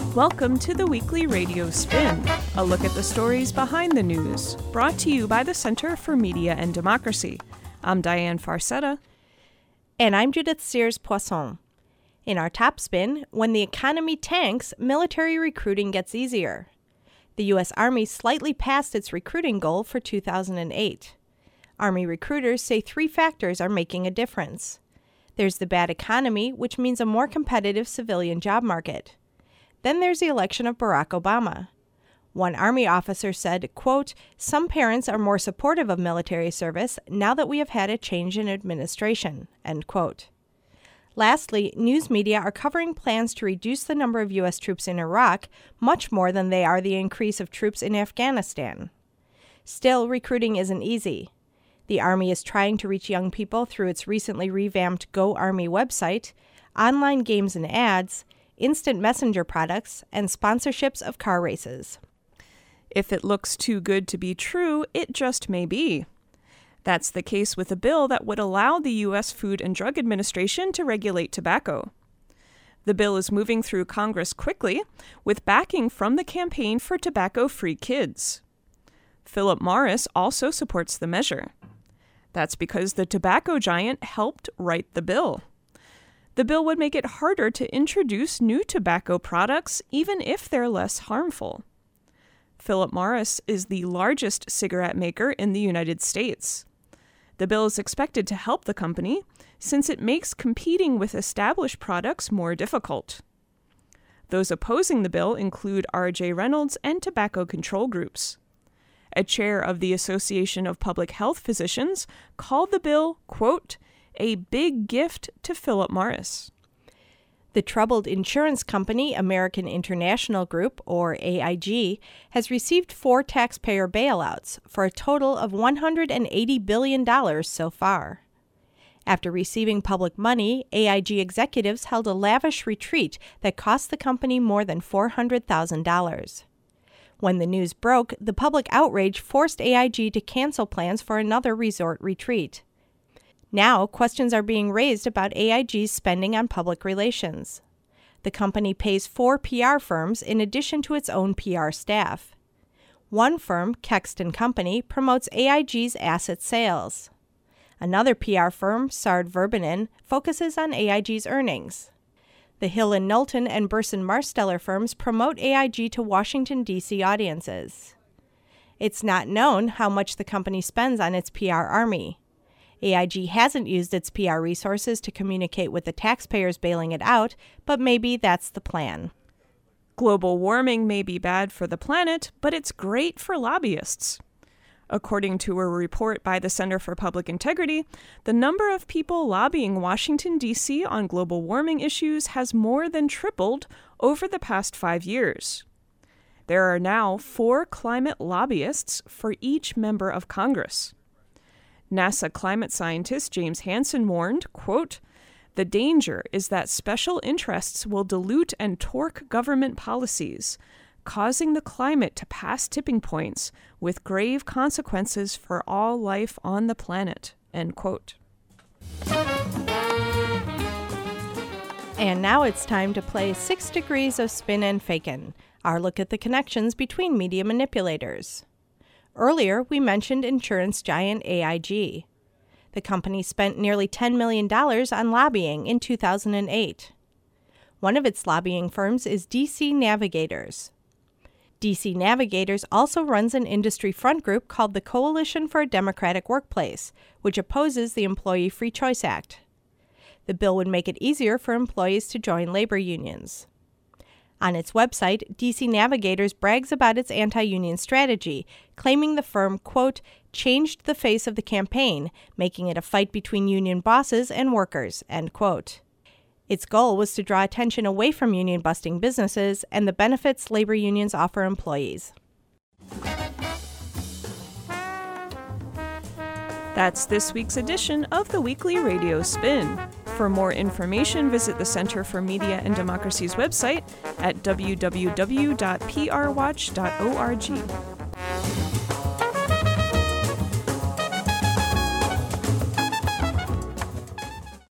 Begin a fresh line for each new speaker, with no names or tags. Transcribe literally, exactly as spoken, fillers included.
Welcome to the Weekly Radio Spin, a look at the stories behind the news, brought to you by the Center for Media and Democracy. I'm Diane Farcetta.
And I'm Judith Sears-Poisson. In our top spin, when the economy tanks, military recruiting gets easier. The U S Army slightly passed its recruiting goal for two thousand eight. Army recruiters say three factors are making a difference. There's the bad economy, which means a more competitive civilian job market. Then there's the election of Barack Obama. One Army officer said, quote, "Some parents are more supportive of military service now that we have had a change in administration," end quote. Lastly, news media are covering plans to reduce the number of U S troops in Iraq much more than they are the increase of troops in Afghanistan. Still, recruiting isn't easy. The Army is trying to reach young people through its recently revamped Go Army website, online games and ads, instant messenger products, and sponsorships of car races.
If it looks too good to be true, it just may be. That's the case with a bill that would allow the U S Food and Drug Administration to regulate tobacco. The bill is moving through Congress quickly, with backing from the Campaign for Tobacco-Free Kids. Philip Morris also supports the measure. That's because the tobacco giant helped write the bill. The bill would make it harder to introduce new tobacco products, even if they're less harmful. Philip Morris is the largest cigarette maker in the United States. The bill is expected to help the company, since it makes competing with established products more difficult. Those opposing the bill include R J Reynolds and tobacco control groups. A chair of the Association of Public Health Physicians called the bill, quote, "a big gift to Philip Morris."
The troubled insurance company American International Group, or A I G, has received four taxpayer bailouts for a total of one hundred eighty billion dollars so far. After receiving public money, A I G executives held a lavish retreat that cost the company more than four hundred thousand dollars. When the news broke, the public outrage forced A I G to cancel plans for another resort retreat. Now, questions are being raised about A I G's spending on public relations. The company pays four P R firms in addition to its own P R staff. One firm, Kext and Company, promotes A I G's asset sales. Another P R firm, Sard Verbinnen, focuses on A I G's earnings. The Hill and Knowlton and Burson Marsteller firms promote A I G to Washington, D C audiences. It's not known how much the company spends on its P R army. A I G hasn't used its P R resources to communicate with the taxpayers bailing it out, but maybe that's the plan.
Global warming may be bad for the planet, but it's great for lobbyists. According to a report by the Center for Public Integrity, the number of people lobbying Washington, D C on global warming issues has more than tripled over the past five years. There are now four climate lobbyists for each member of Congress. NASA climate scientist James Hansen warned, quote, "The danger is that special interests will dilute and torque government policies, causing the climate to pass tipping points with grave consequences for all life on the planet," end quote.
And now it's time to play Six Degrees of Spin and Fakin', our look at the connections between media manipulators. Earlier, we mentioned insurance giant A I G. The company spent nearly ten million dollars on lobbying in two thousand eight. One of its lobbying firms is D C Navigators. D C Navigators also runs an industry front group called the Coalition for a Democratic Workplace, which opposes the Employee Free Choice Act. The bill would make it easier for employees to join labor unions. On its website, D C Navigators brags about its anti-union strategy, claiming the firm, quote, "changed the face of the campaign, making it a fight between union bosses and workers," end quote. Its goal was to draw attention away from union-busting businesses and the benefits labor unions offer employees.
That's this week's edition of the Weekly Radio Spin. For more information, visit the Center for Media and Democracy's website at w w w dot p r watch dot org.